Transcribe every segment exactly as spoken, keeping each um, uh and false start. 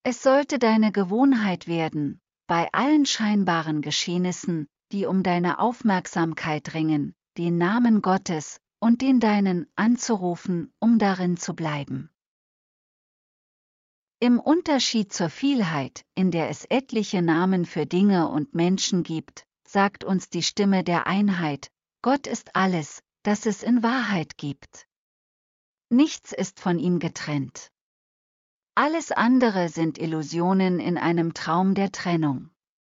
Es sollte deine Gewohnheit werden, bei allen scheinbaren Geschehnissen, die um deine Aufmerksamkeit ringen, den Namen Gottes und den deinen anzurufen, um darin zu bleiben. Im Unterschied zur Vielheit, in der es etliche Namen für Dinge und Menschen gibt, sagt uns die Stimme der Einheit: Gott ist alles, das es in Wahrheit gibt. Nichts ist von ihm getrennt. Alles andere sind Illusionen in einem Traum der Trennung.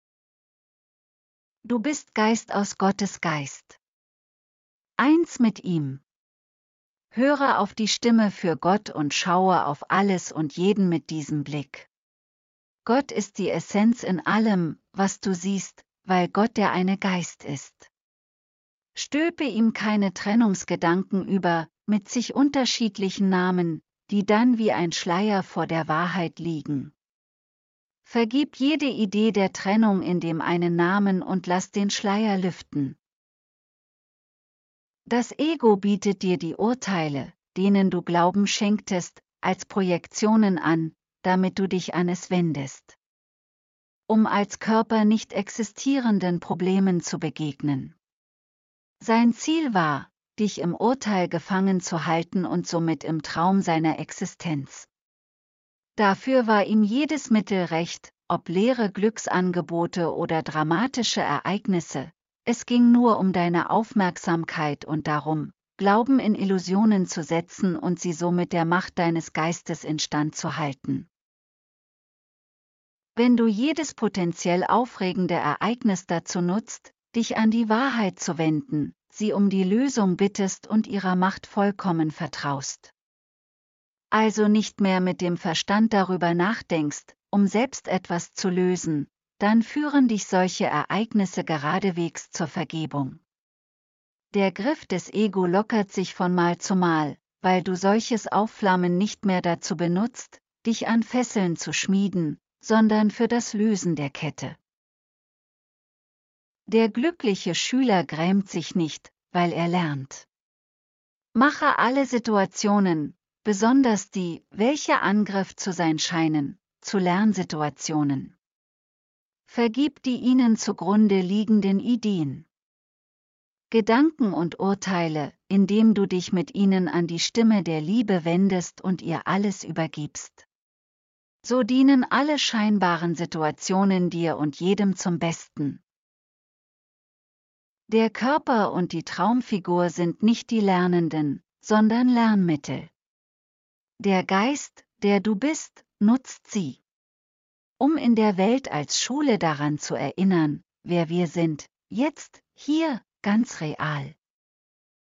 Du bist Geist aus Gottes Geist. Eins mit ihm. Höre auf die Stimme für Gott und schaue auf alles und jeden mit diesem Blick. Gott ist die Essenz in allem, was du siehst, weil Gott der eine Geist ist. Stülpe ihm keine Trennungsgedanken über, mit sich unterschiedlichen Namen, die dann wie ein Schleier vor der Wahrheit liegen. Vergib jede Idee der Trennung in dem einen Namen und lass den Schleier lüften. Das Ego bietet dir die Urteile, denen du Glauben schenktest, als Projektionen an, damit du dich an es wendest. Um als Körper nicht existierenden Problemen zu begegnen. Sein Ziel war, dich im Urteil gefangen zu halten und somit im Traum seiner Existenz. Dafür war ihm jedes Mittel recht, ob leere Glücksangebote oder dramatische Ereignisse. Es ging nur um deine Aufmerksamkeit und darum, Glauben in Illusionen zu setzen und sie somit der Macht deines Geistes instand zu halten. Wenn du jedes potenziell aufregende Ereignis dazu nutzt, dich an die Wahrheit zu wenden, sie um die Lösung bittest und ihrer Macht vollkommen vertraust. Also nicht mehr mit dem Verstand darüber nachdenkst, um selbst etwas zu lösen, dann führen dich solche Ereignisse geradewegs zur Vergebung. Der Griff des Ego lockert sich von Mal zu Mal, weil du solches Aufflammen nicht mehr dazu benutzt, dich an Fesseln zu schmieden, sondern für das Lösen der Kette. Der glückliche Schüler grämt sich nicht, weil er lernt. Mache alle Situationen, besonders die, welche Angriff zu sein scheinen, zu Lernsituationen. Vergib die ihnen zugrunde liegenden Ideen. Gedanken und Urteile, indem du dich mit ihnen an die Stimme der Liebe wendest und ihr alles übergibst. So dienen alle scheinbaren Situationen dir und jedem zum Besten. Der Körper und die Traumfigur sind nicht die Lernenden, sondern Lernmittel. Der Geist, der du bist, nutzt sie, um in der Welt als Schule daran zu erinnern, wer wir sind, jetzt, hier, ganz real.